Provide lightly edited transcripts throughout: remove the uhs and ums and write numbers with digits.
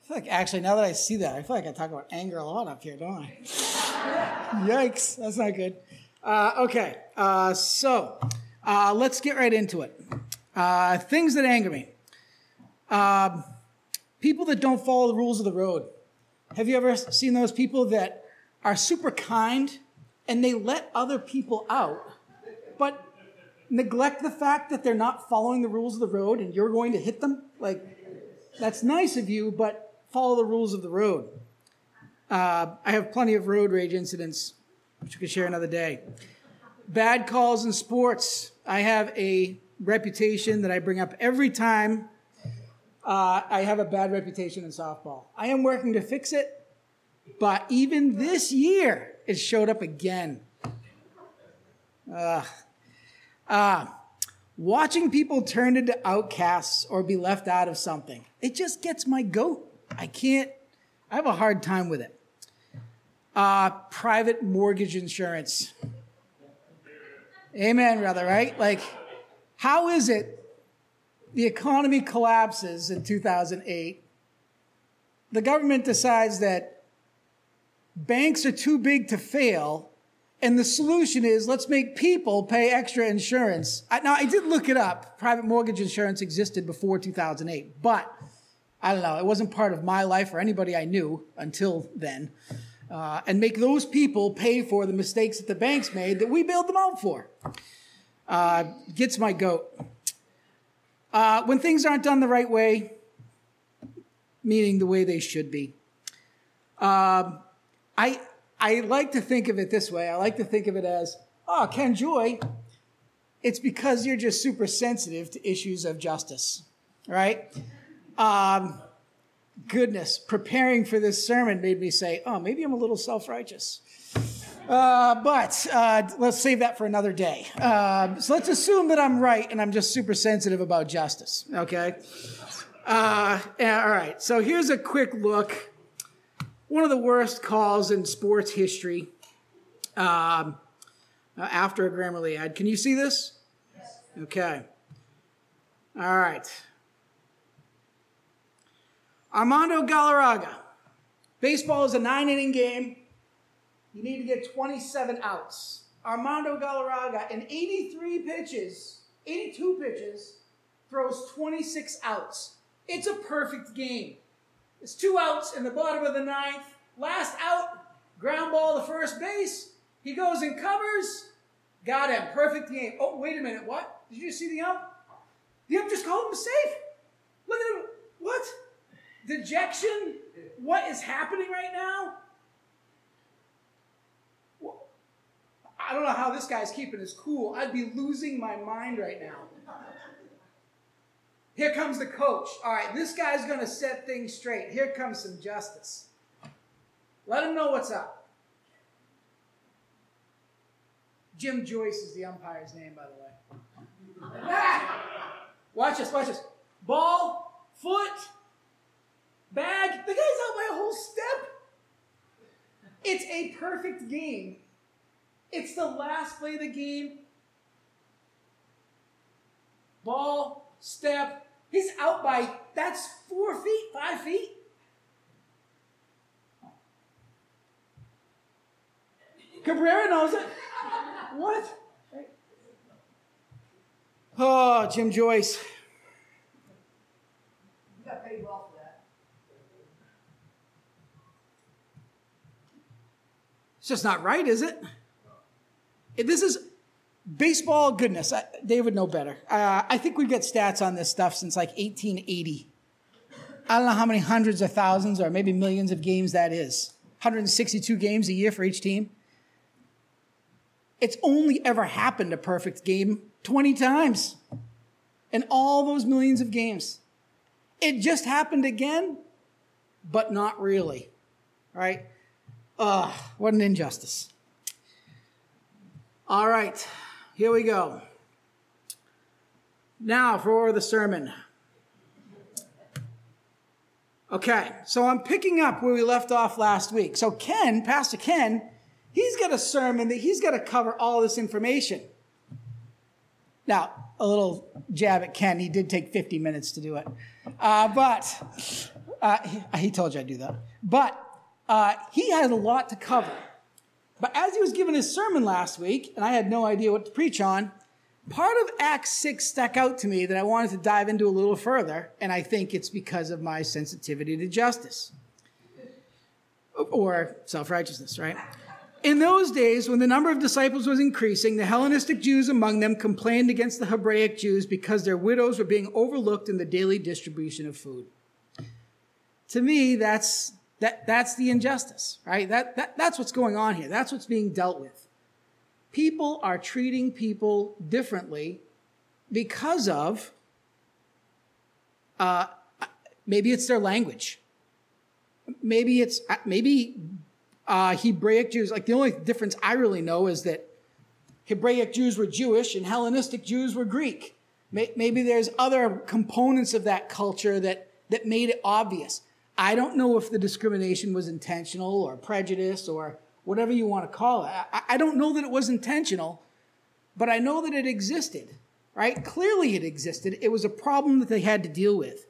feel like, actually, now that I see that, I feel like I talk about anger a lot up here, don't I? Yikes, that's not good. Okay, so let's get right into it. Things that anger me. People that don't follow the rules of the road. Have you ever seen those people that are super kind and they let other people out, but neglect the fact that they're not following the rules of the road and you're going to hit them? Like, that's nice of you, but follow the rules of the road. I have plenty of road rage incidents, which we could share another day. Bad calls in sports. I have a reputation that I bring up every time I have a bad reputation in softball. I am working to fix it, but even this year, it showed up again. Watching people turn into outcasts or be left out of something, it just gets my goat. I have a hard time with it. Private mortgage insurance. Amen, brother, right? Like, how is it the economy collapses in 2008? The government decides that banks are too big to fail, and the solution is let's make people pay extra insurance. Now, I did look it up. Private mortgage insurance existed before 2008, but I don't know. It wasn't part of my life or anybody I knew until then. And make those people pay for the mistakes that the banks made that we bailed them out for. Gets my goat. When things aren't done the right way, meaning the way they should be. I like to think of it this way. I like to think of it as, Ken Joy, it's because you're just super sensitive to issues of justice, right? Goodness, preparing for this sermon made me say, maybe I'm a little self-righteous. But let's save that for another day. So let's assume that I'm right and I'm just super sensitive about justice, okay? All right, so here's a quick look. One of the worst calls in sports history after a Grammarly ad. Can you see this? Yes. Okay. All right. Armando Galarraga. Baseball is a 9-inning game. You need to get 27 outs. Armando Galarraga, in 82 pitches, throws 26 outs. It's a perfect game. It's 2 outs in the bottom of the ninth. Last out, ground ball to first base. He goes and covers. Got him. Perfect game. Oh, wait a minute. What? Did you see the ump? The ump just called him safe. Look at him. What? Dejection? What is happening right now? I don't know how this guy's keeping his cool. I'd be losing my mind right now. Here comes the coach. All right, this guy's going to set things straight. Here comes some justice. Let him know what's up. Jim Joyce is the umpire's name, by the way. Watch this, watch this. Ball, foot, bag. The guy's out by a whole step. It's a perfect game. It's the last play of the game. Ball, step. He's out by, that's 4 feet, 5 feet. Cabrera knows it. What? Oh, Jim Joyce. You got paid well for that. It's just not right, is it? This is baseball goodness. Dave would know better. I think we get stats on this stuff since like 1880. I don't know how many hundreds of thousands or maybe millions of games that is. 162 games a year for each team. It's only ever happened a perfect game 20 times in all those millions of games. It just happened again, but not really. Right? What an injustice. All right, here we go. Now for the sermon. Okay, so I'm picking up where we left off last week. So Ken, Pastor Ken, he's got a sermon that he's got to cover all this information. Now, a little jab at Ken. He did take 50 minutes to do it. But He told you I'd do that. But he had a lot to cover. But as he was giving his sermon last week, and I had no idea what to preach on, part of Acts 6 stuck out to me that I wanted to dive into a little further, and I think it's because of my sensitivity to justice. Or self-righteousness, right? In those days, when the number of disciples was increasing, the Hellenistic Jews among them complained against the Hebraic Jews because their widows were being overlooked in the daily distribution of food. To me, that's the injustice, right? That's what's going on here. That's what's being dealt with. People are treating people differently because of, maybe it's their language. Maybe Hebraic Jews, like the only difference I really know is that Hebraic Jews were Jewish and Hellenistic Jews were Greek. Maybe there's other components of that culture that made it obvious. I don't know if the discrimination was intentional or prejudice or whatever you want to call it. I don't know that it was intentional, but I know that it existed, right? Clearly it existed. It was a problem that they had to deal with.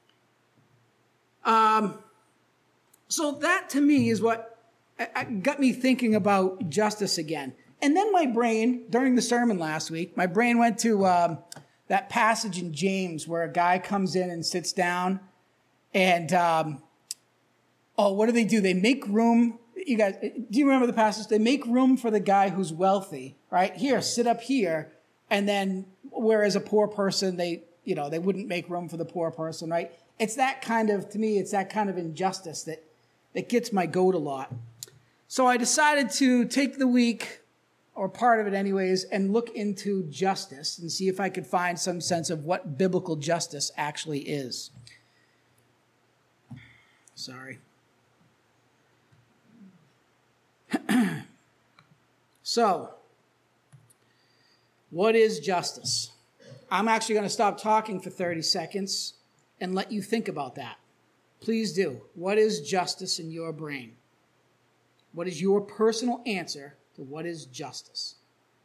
So that to me is what got me thinking about justice again. And then my brain, during the sermon last week, my brain went to that passage in James where a guy comes in and sits down and, what do? They make room. You guys, do you remember the passage? They make room for the guy who's wealthy, right? Here, sit up here. And then, whereas a poor person, they wouldn't make room for the poor person, right? It's that kind of, to me, it's that kind of injustice that gets my goat a lot. So I decided to take the week, or part of it anyways, and look into justice and see if I could find some sense of what biblical justice actually is. Sorry. So, what is justice? I'm actually going to stop talking for 30 seconds and let you think about that. Please do. What is justice in your brain? What is your personal answer to what is justice?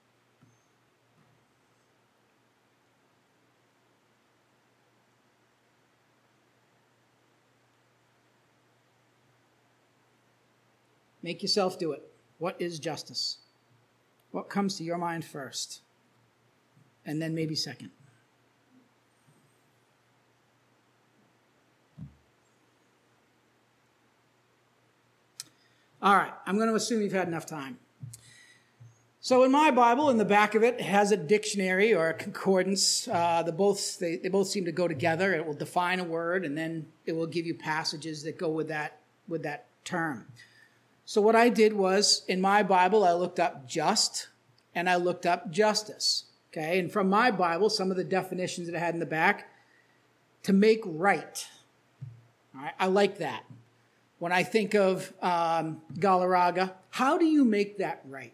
Make yourself do it. What is justice? What comes to your mind first? And then maybe second. All right, I'm going to assume you've had enough time. So in my Bible, in the back of it has a dictionary or a concordance. They both seem to go together. It will define a word, and then it will give you passages that go with that term. So what I did was, in my Bible, I looked up just, and I looked up justice. Okay, and from my Bible, some of the definitions that I had in the back, to make right. All right, I like that. When I think of Galarraga, how do you make that right?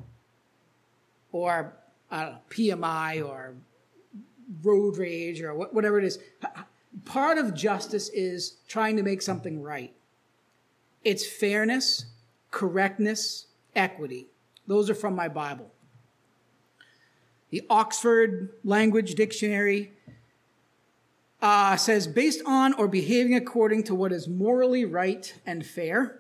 Or PMI or road rage or whatever it is. Part of justice is trying to make something right. It's fairness, correctness, equity. Those are from my Bible. The Oxford Language Dictionary says, based on or behaving according to what is morally right and fair.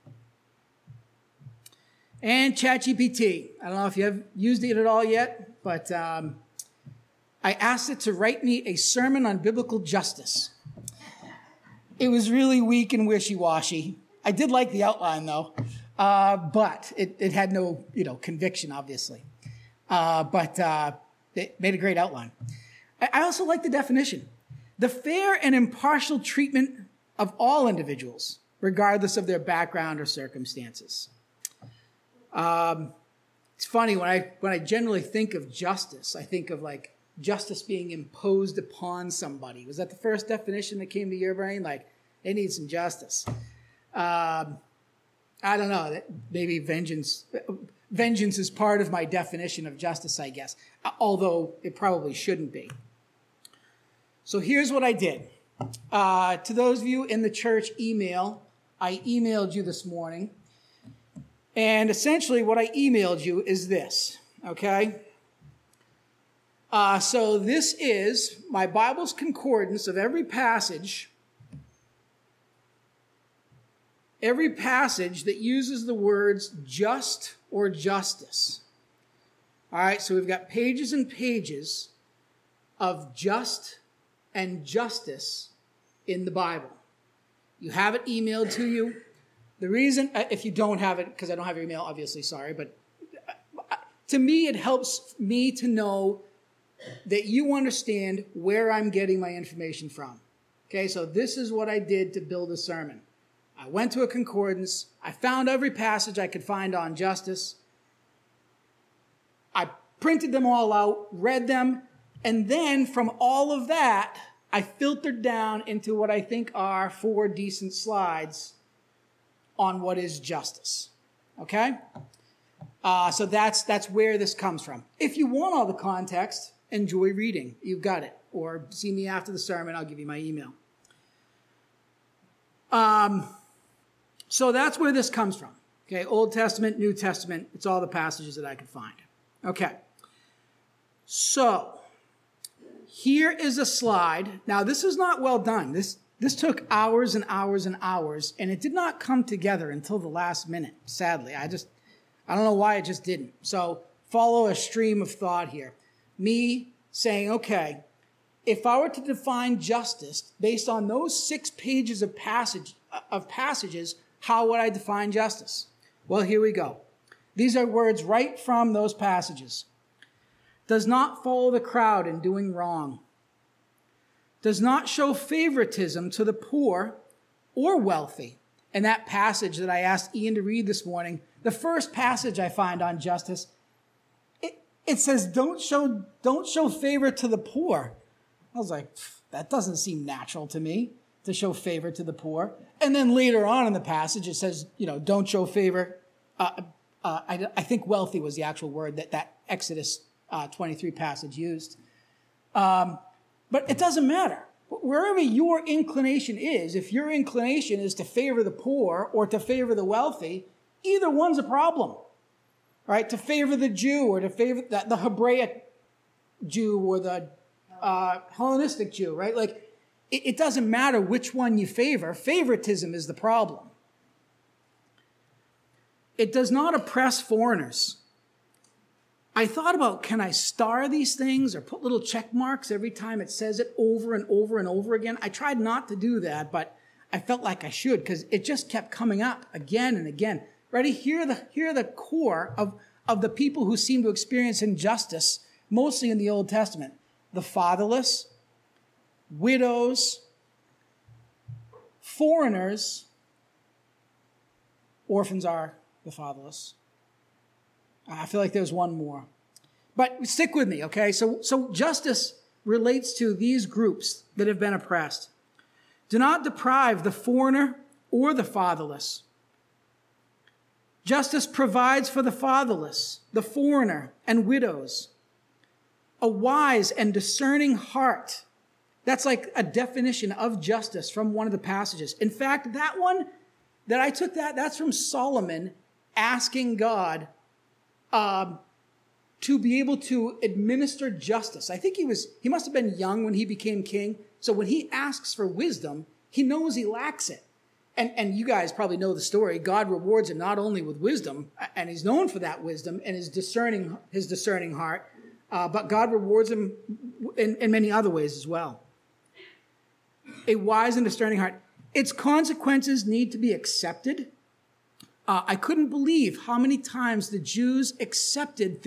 And ChatGPT. I don't know if you have used it at all yet, but I asked it to write me a sermon on biblical justice. It was really weak and wishy-washy. I did like the outline, though, but it had no, conviction, obviously. But it made a great outline. I also like the definition. The fair and impartial treatment of all individuals, regardless of their background or circumstances. It's funny, when I generally think of justice, I think of like justice being imposed upon somebody. Was that the first definition that came to your brain? Like, they need some justice. I don't know, that maybe vengeance is part of my definition of justice, I guess, although it probably shouldn't be. So here's what I did. To those of you in the church email, I emailed you this morning. And essentially what I emailed you is this, okay? So this is my Bible's concordance of every passage every passage that uses the words just or justice. All right, so we've got pages and pages of just and justice in the Bible. You have it emailed to you. The reason, if you don't have it, because I don't have your email, obviously, sorry, but to me, it helps me to know that you understand where I'm getting my information from. Okay, so this is what I did to build a sermon. I went to a concordance. I found every passage I could find on justice. I printed them all out, read them, and then from all of that, I filtered down into what I think are 4 decent slides on what is justice. Okay? So that's where this comes from. If you want all the context, enjoy reading. You've got it. Or see me after the sermon. I'll give you my email. So that's where this comes from. Okay, Old Testament, New Testament. It's all the passages that I could find. Okay. So here is a slide. Now, this is not well done. This took hours and hours and hours, and it did not come together until the last minute, sadly. I don't know why it just didn't. So follow a stream of thought here. Me saying, okay, if I were to define justice based on those 6 pages of passages, how would I define justice? Well, here we go. These are words right from those passages. Does not follow the crowd in doing wrong. Does not show favoritism to the poor or wealthy. And that passage that I asked Ian to read this morning, the first passage I find on justice, it says, don't show favor to the poor. I was like, that doesn't seem natural to me, to show favor to the poor. And then later on in the passage, it says, don't show favor. I think wealthy was the actual word that Exodus 23 passage used. But it doesn't matter. Wherever your inclination is, if your inclination is to favor the poor or to favor the wealthy, either one's a problem, right? To favor the Jew or to favor the Hebraic Jew or the Hellenistic Jew, right? Like, it doesn't matter which one you favor. Favoritism is the problem. It does not oppress foreigners. I thought about, can I star these things or put little check marks every time it says it over and over and over again? I tried not to do that, but I felt like I should because it just kept coming up again and again. Ready? Here are the core of the people who seem to experience injustice, mostly in the Old Testament. The fatherless, widows, foreigners, orphans are the fatherless. I feel like there's one more. But stick with me, okay? So justice relates to these groups that have been oppressed. Do not deprive the foreigner or the fatherless. Justice provides for the fatherless, the foreigner, and widows. A wise and discerning heart. That's like a definition of justice from one of the passages. In fact, that one that I took that's from Solomon asking God to be able to administer justice. I think he must have been young when he became king. So when he asks for wisdom, he knows he lacks it. And you guys probably know the story. God rewards him not only with wisdom, and he's known for that wisdom and his discerning heart, but God rewards him in many other ways as well. A wise and discerning heart. Its consequences need to be accepted. I couldn't believe how many times the Jews accepted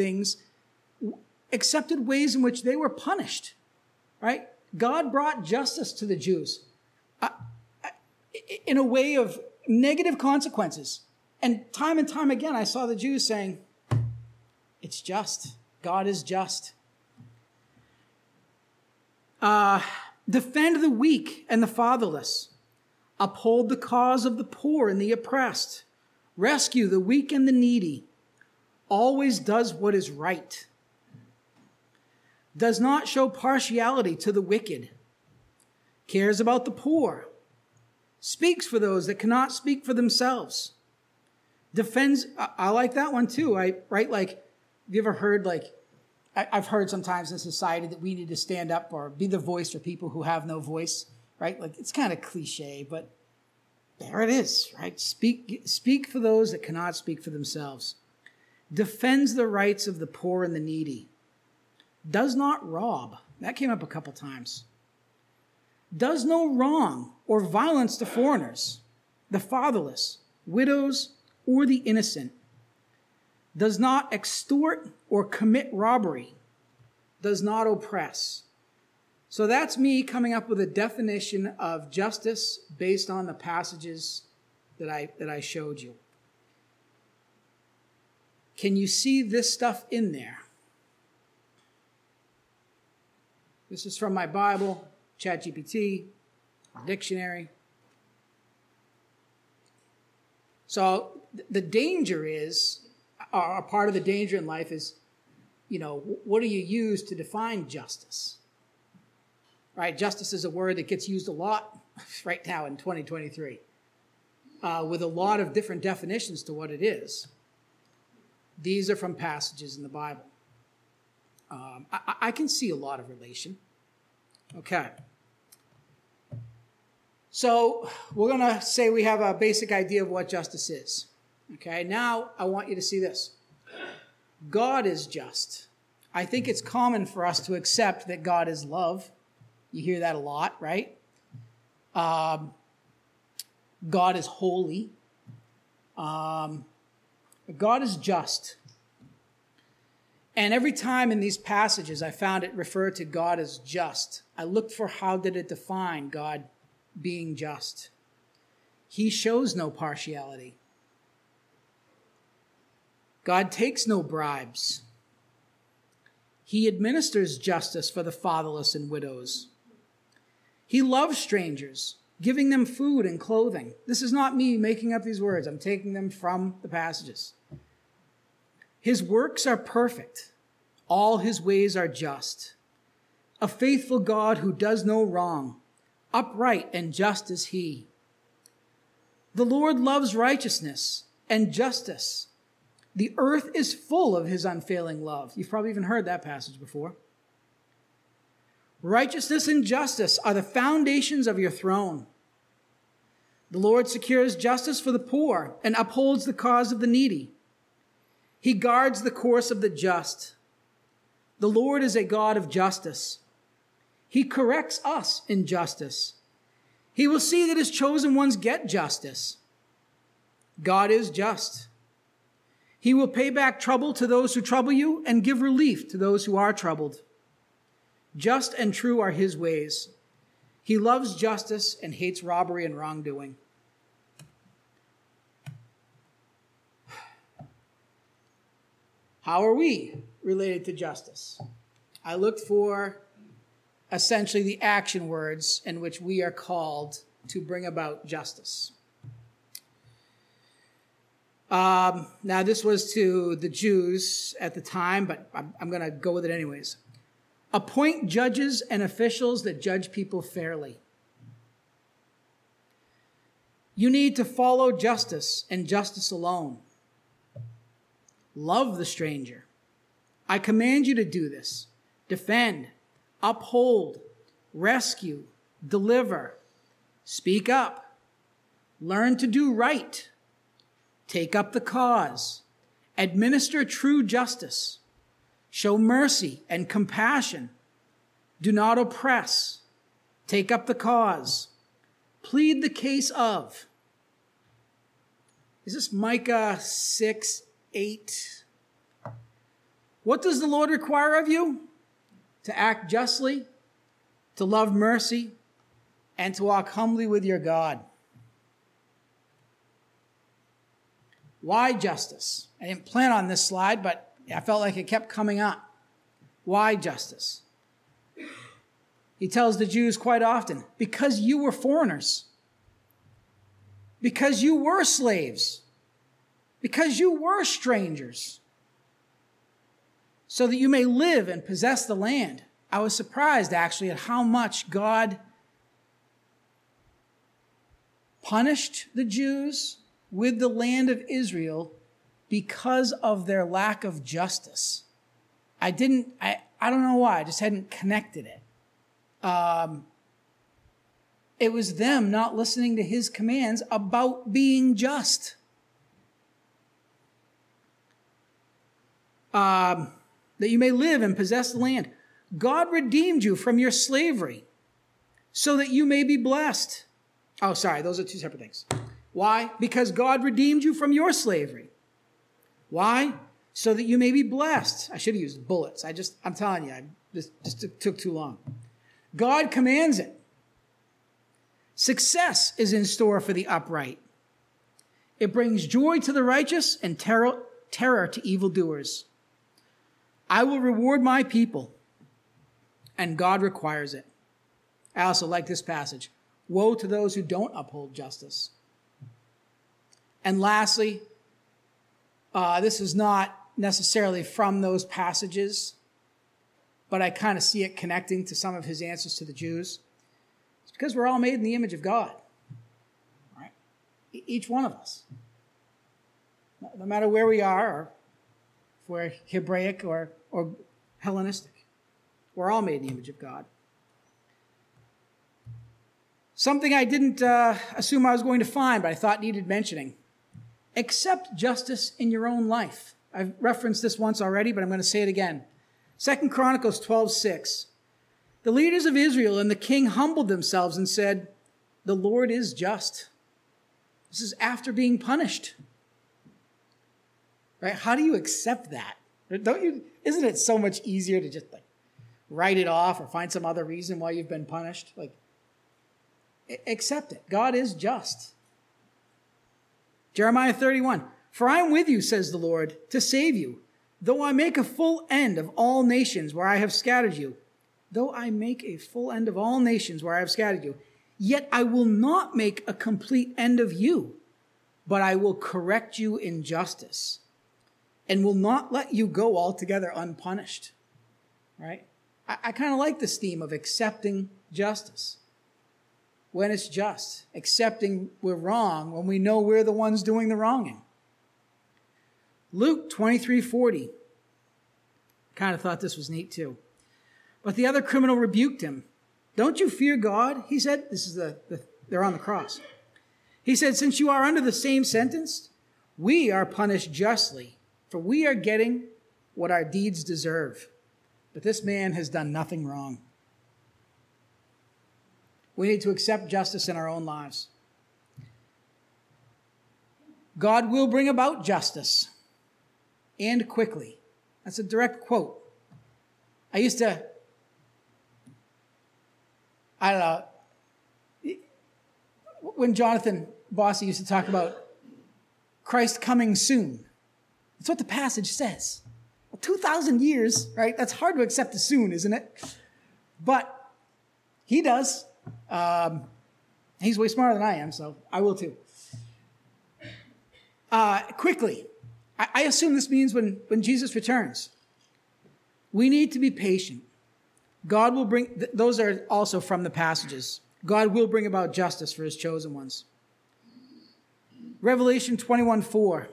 ways in which they were punished, right? God brought justice to the Jews in a way of negative consequences. And time again, I saw the Jews saying, it's just. God is just. Defend the weak and the fatherless. Uphold the cause of the poor and the oppressed. Rescue the weak and the needy. Always does what is right. Does not show partiality to the wicked. Cares about the poor. Speaks for those that cannot speak for themselves. Defends, I like that one too. Right? Like, have you ever heard, like, I've heard sometimes in society that we need to stand up or be the voice for people who have no voice, right? Like, it's kind of cliche, but There it is, right? Speak for those that cannot speak for themselves. Defends the rights of the poor and the needy. Does not rob. That came up a couple times. Does no wrong or violence to foreigners, the fatherless, widows, or the innocent. Does not extort or commit robbery. Does not oppress. So that's me coming up with a definition of justice based on the passages that I showed you. Can you see this stuff in there? This is from my Bible, ChatGPT, dictionary. So the danger is, or part of the danger in life is, what do you use to define justice? Right? Justice is a word that gets used a lot right now in 2023, with a lot of different definitions to what it is. These are from passages in the Bible. I can see a lot of relation. Okay. So we're going to say we have a basic idea of what justice is. Okay, now I want you to see this. God is just. I think it's common for us to accept that God is love. You hear that a lot, right? God is holy. God is just. And every time in these passages I found it referred to God as just, I looked for how did it define God being just. He shows no partiality. God takes no bribes. He administers justice for the fatherless and widows. He loves strangers, giving them food and clothing. This is not me making up these words. I'm taking them from the passages. His works are perfect. All his ways are just. A faithful God who does no wrong. Upright and just is he. The Lord loves righteousness and justice. The earth is full of his unfailing love. You've probably even heard that passage before. Righteousness and justice are the foundations of your throne. The Lord secures justice for the poor and upholds the cause of the needy. He guards the course of the just. The Lord is a God of justice. He corrects us in justice. He will see that his chosen ones get justice. God is just. He will pay back trouble to those who trouble you and give relief to those who are troubled. Just and true are his ways. He loves justice and hates robbery and wrongdoing. How are we related to justice? I looked for essentially the action words in which we are called to bring about justice. Now, this was to the Jews at the time, but I'm going to go with it anyways. Appoint judges and officials that judge people fairly. You need to follow justice and justice alone. Love the stranger. I command you to do this. Defend, uphold, rescue, deliver. Speak up. Learn to do right. Take up the cause. Administer true justice. Show mercy and compassion. Do not oppress. Take up the cause. Plead the case of. Is this Micah 6:8? What does the Lord require of you? To act justly, to love mercy, and to walk humbly with your God. Why justice? I didn't plan on this slide, but I felt like it kept coming up. Why justice? He tells the Jews quite often, because you were foreigners, because you were slaves, because you were strangers, so that you may live and possess the land. I was surprised, actually, at how much God punished the Jews with the land of Israel because of their lack of justice. I don't know why, I just hadn't connected it. It was them not listening to his commands about being just. That you may live and possess the land. God redeemed you from your slavery so that you may be blessed. Oh, sorry, those are two separate things. Why? Because God redeemed you from your slavery. Why? So that you may be blessed. I should have used bullets. I'm telling you, this took too long. God commands it. Success is in store for the upright. It brings joy to the righteous and terror to evildoers. I will reward my people, and God requires it. I also like this passage. Woe to those who don't uphold justice. And lastly, this is not necessarily from those passages, but I kind of see it connecting to some of his answers to the Jews. It's because we're all made in the image of God. Right? Each one of us. No matter where we are, or if we're Hebraic or Hellenistic. We're all made in the image of God. Something I didn't assume I was going to find, but I thought needed mentioning. Accept justice in your own life. I've referenced this once already, but I'm going to say it again. 2 Chronicles 12:6. The leaders of Israel and the king humbled themselves and said, "The Lord is just." This is after being punished. Right? How do you accept that? Isn't it so much easier to just write it off or find some other reason why you've been punished? Accept it. God is just. Jeremiah 31. For I am with you, says the Lord, to save you, though I make a full end of all nations where I have scattered you. Though I make a full end of all nations where I have scattered you, yet I will not make a complete end of you, but I will correct you in justice and will not let you go altogether unpunished. Right? I kind of like this theme of accepting justice. When it's just, accepting we're wrong when we know we're the ones doing the wronging. Luke 23:40. Kind of thought this was neat too. But the other criminal rebuked him. Don't you fear God? He said, this is they're on the cross. He said, since you are under the same sentence, we are punished justly, for we are getting what our deeds deserve. But this man has done nothing wrong. We need to accept justice in our own lives. God will bring about justice, and quickly. That's a direct quote. I don't know, when Jonathan Bossy used to talk about Christ coming soon, that's what the passage says. Well, 2,000 years, right? That's hard to accept as soon, isn't it? But he does. He's way smarter than I am, so I will too. Quickly. I assume this means when Jesus returns. We need to be patient. God will bring, those are also from the passages. God will bring about justice for his chosen ones. Revelation 21:4.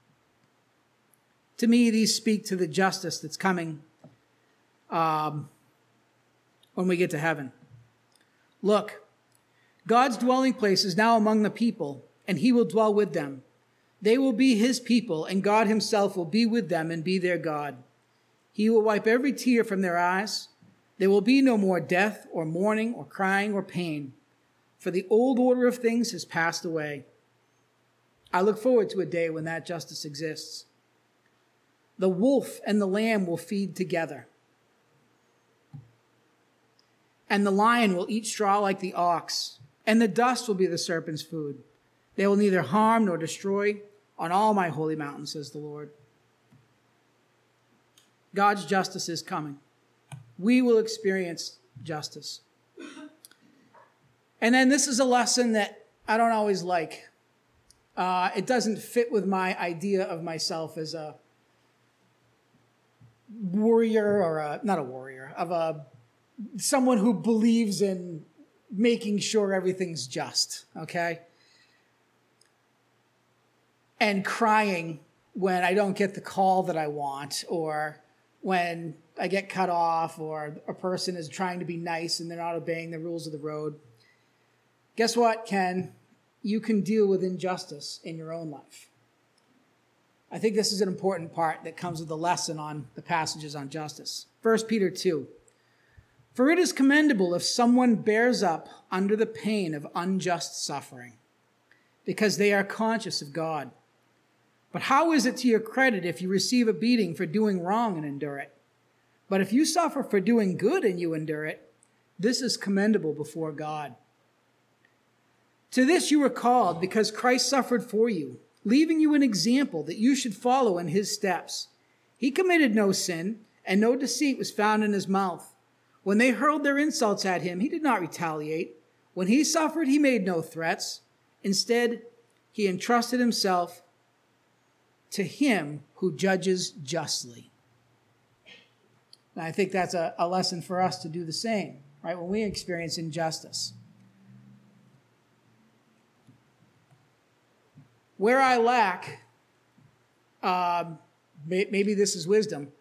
To me, these speak to the justice that's coming when we get to heaven. Look, God's dwelling place is now among the people, and he will dwell with them. They will be his people, and God himself will be with them and be their God. He will wipe every tear from their eyes. There will be no more death or mourning or crying or pain, for the old order of things has passed away. I look forward to a day when that justice exists. The wolf and the lamb will feed together, and the lion will eat straw like the ox, and the dust will be the serpent's food. They will neither harm nor destroy on all my holy mountain, says the Lord. God's justice is coming. We will experience justice. And then this is a lesson that I don't always like. It doesn't fit with my idea of myself as a warrior, or not a warrior, of someone who believes in making sure everything's just, okay? And crying when I don't get the call that I want, or when I get cut off, or a person is trying to be nice and they're not obeying the rules of the road. Guess what, Ken? You can deal with injustice in your own life. I think this is an important part that comes with the lesson on the passages on justice. 1 Peter 2. For it is commendable if someone bears up under the pain of unjust suffering, because they are conscious of God. But how is it to your credit if you receive a beating for doing wrong and endure it? But if you suffer for doing good and you endure it, this is commendable before God. To this you were called, because Christ suffered for you, leaving you an example that you should follow in his steps. He committed no sin, and no deceit was found in his mouth. When they hurled their insults at him, he did not retaliate. When he suffered, he made no threats. Instead, he entrusted himself to him who judges justly. And I think that's a lesson for us to do the same, right? When we experience injustice. Where I lack, maybe this is wisdom,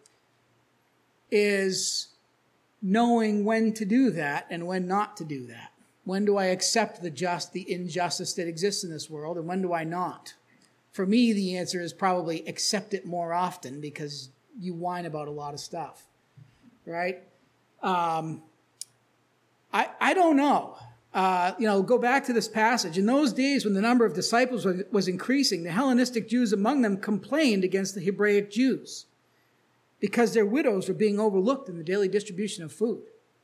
is knowing when to do that and when not to do that. When do I accept the injustice that exists in this world, and when do I not? For me, the answer is probably accept it more often, because you whine about a lot of stuff, right? I don't know. Go back to this passage. In those days when the number of disciples was increasing, the Hellenistic Jews among them complained against the Hebraic Jews because their widows were being overlooked in the daily distribution of food.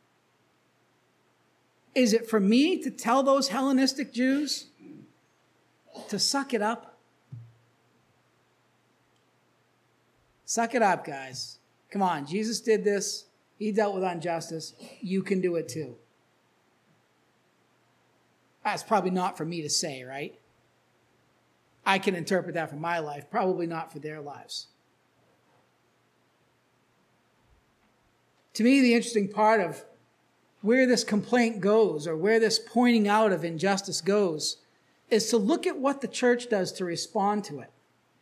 Is it for me to tell those Hellenistic Jews to suck it up? Suck it up, guys. Come on, Jesus did this. He dealt with injustice. You can do it too. That's probably not for me to say, right? I can interpret that for my life, probably not for their lives. To me, the interesting part of where this complaint goes, or where this pointing out of injustice goes, is to look at what the church does to respond to it.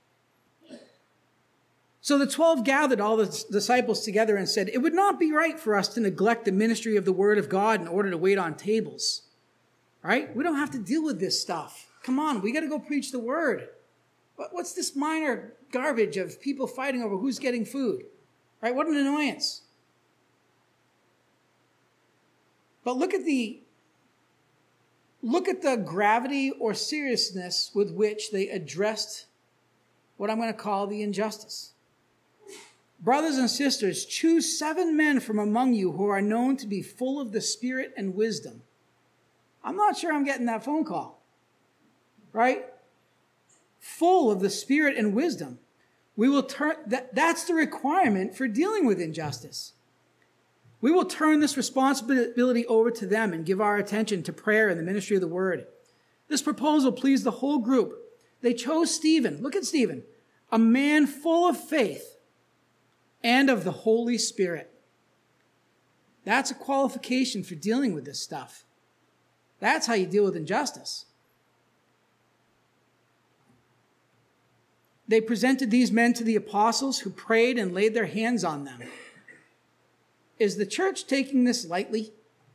So the 12 gathered all the disciples together and said, it would not be right for us to neglect the ministry of the word of God in order to wait on tables. Right? We don't have to deal with this stuff. Come on, we got to go preach the word. What's this minor garbage of people fighting over who's getting food? Right? What an annoyance. But look at the gravity or seriousness with which they addressed what I'm going to call the injustice. Brothers and sisters, choose 7 men from among you who are known to be full of the Spirit and wisdom. I'm not sure I'm getting that phone call, right? Full of the Spirit and wisdom. We will turn, that's the requirement for dealing with injustice. We will turn this responsibility over to them and give our attention to prayer and the ministry of the word. This proposal pleased the whole group. They chose Stephen. Look at Stephen, a man full of faith and of the Holy Spirit. That's a qualification for dealing with this stuff. That's how you deal with injustice. They presented these men to the apostles, who prayed and laid their hands on them. Is the church taking this lightly?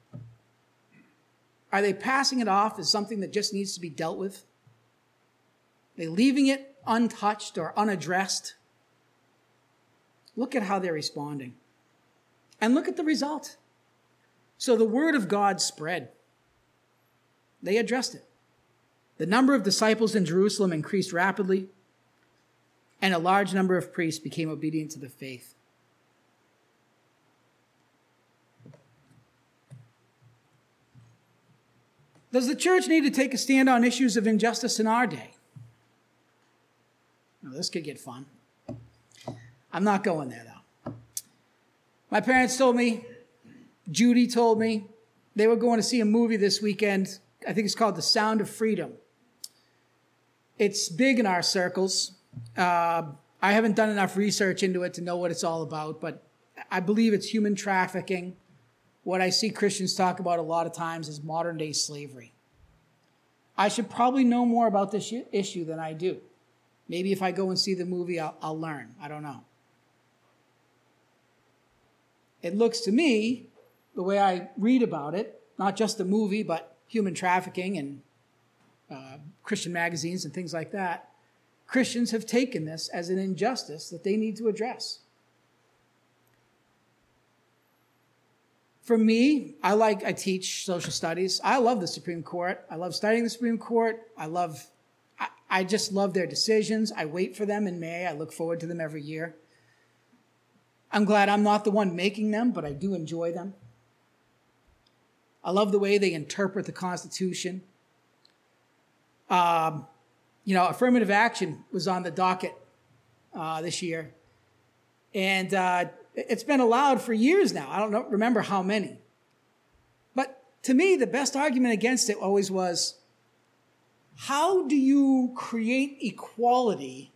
Are they passing it off as something that just needs to be dealt with? Are they leaving it untouched or unaddressed? Look at how they're responding. And look at the result. So the word of God spread. They addressed it. The number of disciples in Jerusalem increased rapidly, and a large number of priests became obedient to the faith. Does the church need to take a stand on issues of injustice in our day? Now, this could get fun. I'm not going there, though. My parents told me, Judy told me, they were going to see a movie this weekend. I think it's called The Sound of Freedom. It's big in our circles. I haven't done enough research into it to know what it's all about, but I believe it's human trafficking. What I see Christians talk about a lot of times is modern-day slavery. I should probably know more about this issue than I do. Maybe if I go and see the movie, I'll learn. I don't know. It looks to me, the way I read about it, not just the movie, but human trafficking and Christian magazines and things like that, Christians have taken this as an injustice that they need to address. For me, I teach social studies. I love the Supreme Court. I love studying the Supreme Court. I just love their decisions. I wait for them in May. I look forward to them every year. I'm glad I'm not the one making them, but I do enjoy them. I love the way they interpret the Constitution. Affirmative action was on the docket this year. And it's been allowed for years now. I don't remember how many. But to me, the best argument against it always was, how do you create equality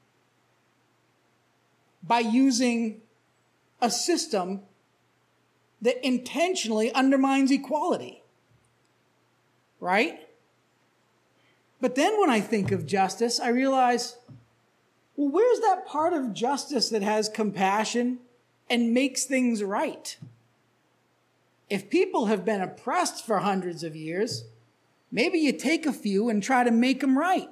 by using a system that intentionally undermines equality? Right? But then when I think of justice, I realize, well, where's that part of justice that has compassion and makes things right? If people have been oppressed for hundreds of years, maybe you take a few and try to make them right.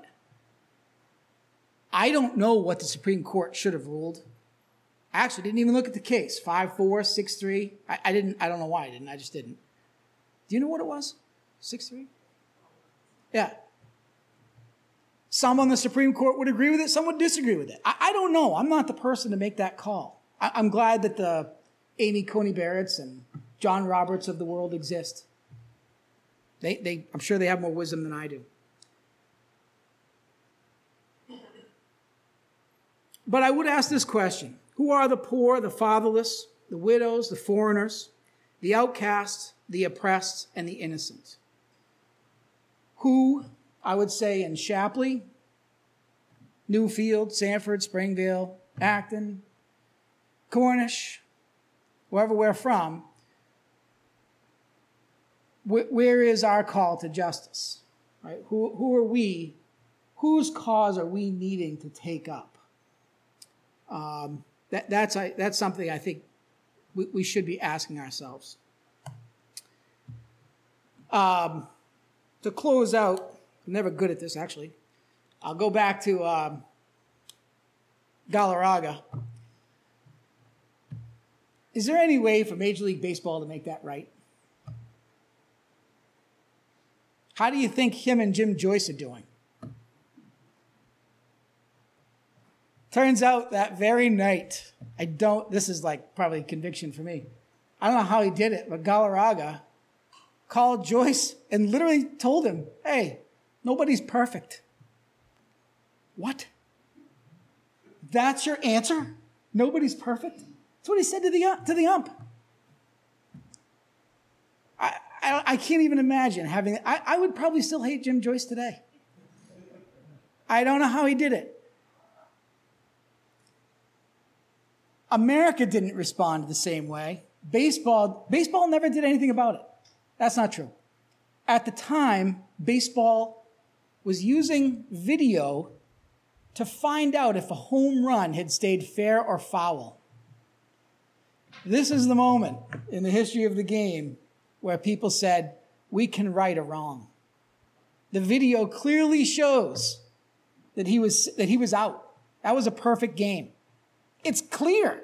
I don't know what the Supreme Court should have ruled. I actually didn't even look at the case. 5-4, 6-3. I don't know why I didn't. I just didn't. Do you know what it was? 6-3? Yeah. Some on the Supreme Court would agree with it. Some would disagree with it. I don't know. I'm not the person to make that call. I'm glad that the Amy Coney Barretts and John Roberts of the world exist. I'm sure they have more wisdom than I do. But I would ask this question. Who are the poor, the fatherless, the widows, the foreigners, the outcasts, the oppressed, and the innocent? Who, I would say, in Shapley, Newfield, Sanford, Springvale, Acton, Cornish, wherever we're from, where is our call to justice? Right? Who are we? Whose cause are we needing to take up? That's something I think we should be asking ourselves. To close out, I'm never good at this, actually. I'll go back to Galarraga. Is there any way for Major League Baseball to make that right? How do you think him and Jim Joyce are doing? Turns out that very night, this is like probably a conviction for me. I don't know how he did it, but Galarraga called Joyce and literally told him, hey, nobody's perfect. What? That's your answer? Nobody's perfect? That's what he said to the ump. I can't even imagine having. I would probably still hate Jim Joyce today. I don't know how he did it. America didn't respond the same way. Baseball never did anything about it. That's not true. At the time, baseball was using video to find out if a home run had stayed fair or foul. This is the moment in the history of the game where people said, we can right a wrong. The video clearly shows that he was out. That was a perfect game. It's clear.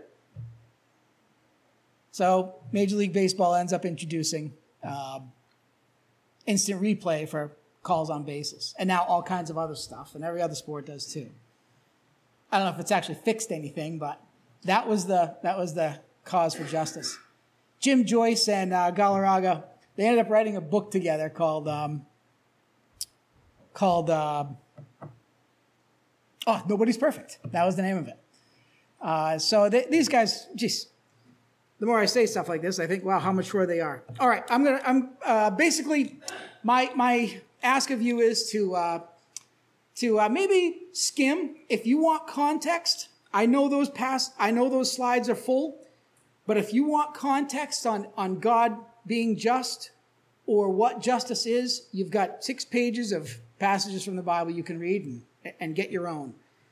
So Major League Baseball ends up introducing instant replay for calls on bases. And now all kinds of other stuff, and every other sport does too. I don't know if it's actually fixed anything, but that was the cause for justice. Jim Joyce and Galarraga, they ended up writing a book together called Nobody's Perfect. That was the name of it. So these guys, geez, the more I say stuff like this, I think, wow, how mature they are. All right, I'm basically, my ask of you is to maybe skim. If you want context, I know those slides are full, but if you want context on God being just or what justice is, you've got 6 pages of passages from the Bible you can read and get your own.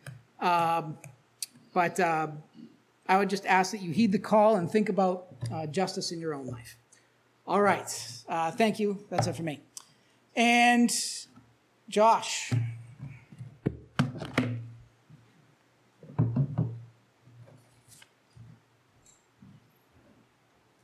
But I would just ask that you heed the call and think about justice in your own life. All right. Thank you. That's it for me. And Josh,